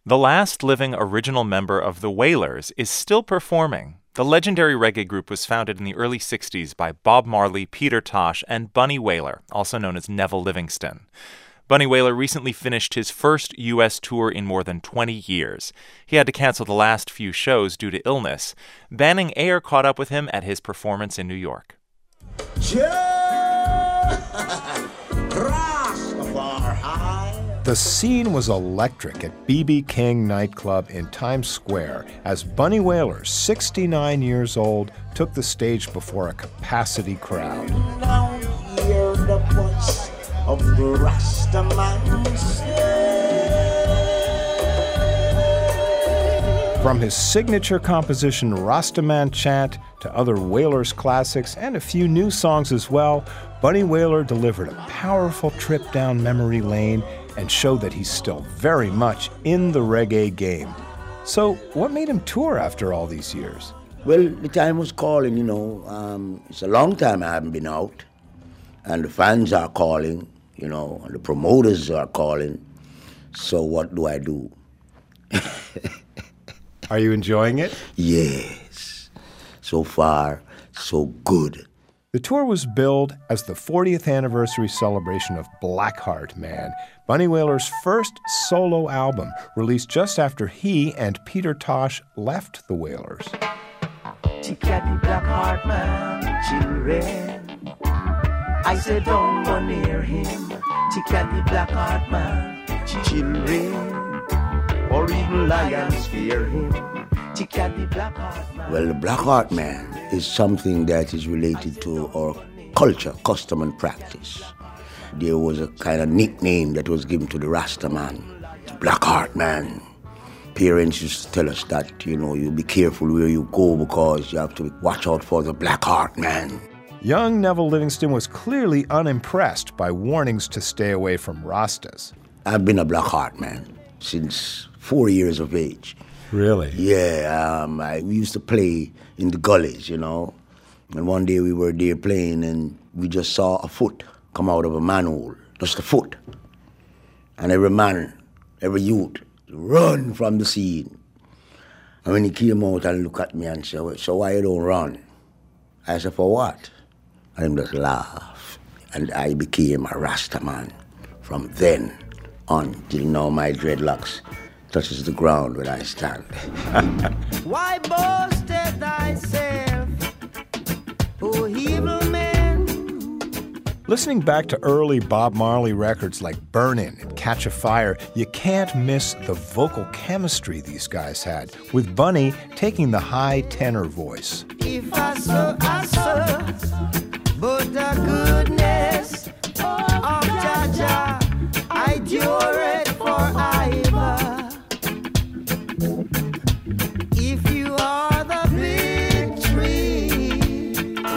The last living original member of the Wailers is still performing. The legendary reggae group was founded in the early 60s by Bob Marley, Peter Tosh, and Bunny Wailer, also known as Neville Livingston. Bunny Wailer recently finished his first U.S. tour in more than 20 years. He had to cancel the last few shows due to illness. Banning Eyre caught up with him at his performance in New York. The scene was electric at B.B. King nightclub in Times Square as Bunny Wailer, 69 years old, took the stage before a capacity crowd. Now hear the voice of the Rastaman say. From his signature composition Rastaman Chant to other Wailers classics and a few new songs as well, Bunny Wailer delivered a powerful trip down memory lane and showed that he's still very much in the reggae game. So what made him tour after all these years? Well, the time was calling, it's a long time I haven't been out. And the fans are calling, and the promoters are calling. So what do I do? Are you enjoying it? Yes. So far, so good. The tour was billed as the 40th anniversary celebration of Blackheart Man, Bunny Wailer's first solo album, released just after he and Peter Tosh left the Wailers. She got the Blackheart Man, children. I said don't go near him. She got the Blackheart Man, children. Or even lions fear him. She got the Blackheart Man. Well, the Blackheart Man is something that is related to our culture, custom, and practice. There was a kind of nickname that was given to the Rasta man, the Blackheart Man. Parents used to tell us that, you be careful where you go because you have to watch out for the Blackheart Man. Young Neville Livingston was clearly unimpressed by warnings to stay away from Rastas. I've been a Blackheart Man since 4 years of age. Really? Yeah, we used to play in the gullies, And one day we were there playing and we just saw a foot come out of a manhole, just a foot. And every man, every youth, run from the scene. And when he came out and looked at me and said, so why you don't run? I said, for what? And he just laughed. And I became a Rasta man from then on till now my dreadlocks touches the ground when I stand. Why boasted thyself, O evil man? Listening back to early Bob Marley records like Burnin' and Catch a Fire, you can't miss the vocal chemistry these guys had, with Bunny taking the high tenor voice. If I saw, but the goodness of Jah I endure it forever. If you are the big tree,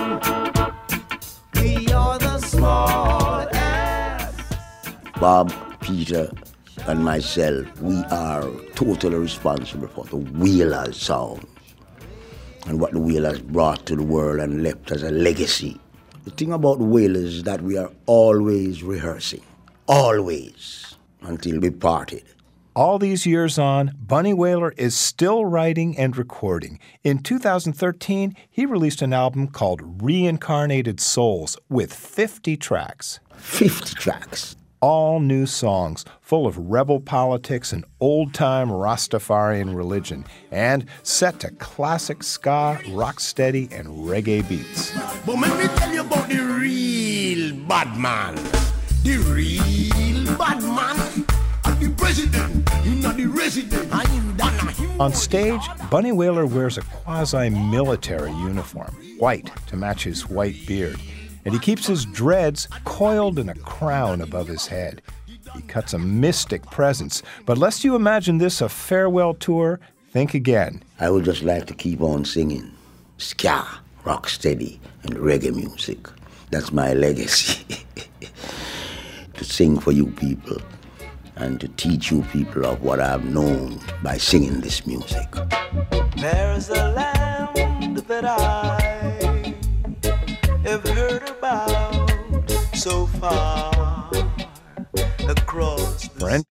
we are the small ass. Bob, Peter, and myself, we are totally responsible for the Wailers sound and what the Wailers brought to the world and left as a legacy. The thing about the Wailers is that we are always rehearsing, always, until we parted. All these years on, Bunny Wailer is still writing and recording. In 2013, he released an album called Reincarnated Souls with 50 tracks. 50 tracks. All new songs, full of rebel politics and old-time Rastafarian religion, and set to classic ska, rocksteady, and reggae beats. But let me tell you about the real bad man. The real bad man. The president, he's not the resident. On stage, Bunny Wailer wears a quasi-military uniform, white to match his white beard, and he keeps his dreads coiled in a crown above his head. He cuts a mystic presence, but lest you imagine this a farewell tour, think again. I would just like to keep on singing ska, rocksteady, and reggae music. That's my legacy. To sing for you people and to teach you people of what I've known by singing this music. There's a land that I have heard about so far across the